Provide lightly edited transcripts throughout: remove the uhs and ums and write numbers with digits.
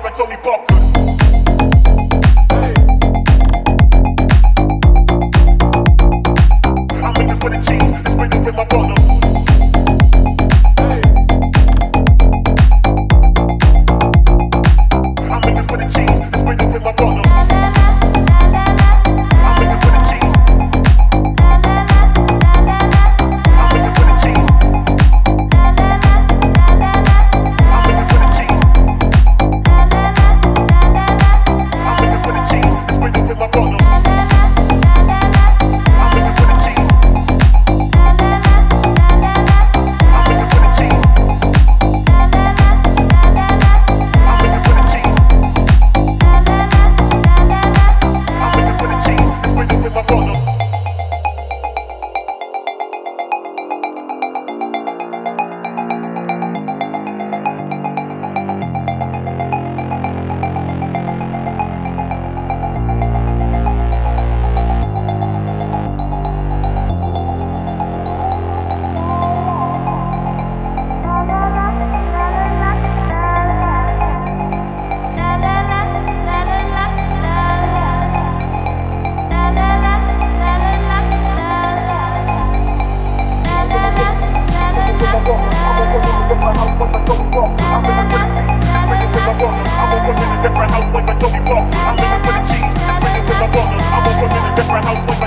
and Tony Parker. I'm looking for the cheese, this window with my partner. I'm looking for the cheese, this window with my partner. I'm looking for the cheese. I'm looking for the cheese. I'm looking for the cheese. I'm looking for the cheese, this window with my partner. I'm looking for the cheese. I'm looking for the cheese. I'm looking for the cheese. I'm looking for the cheese, this window with my partner.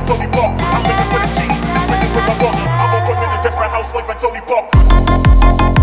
Housewife and Tony Parker.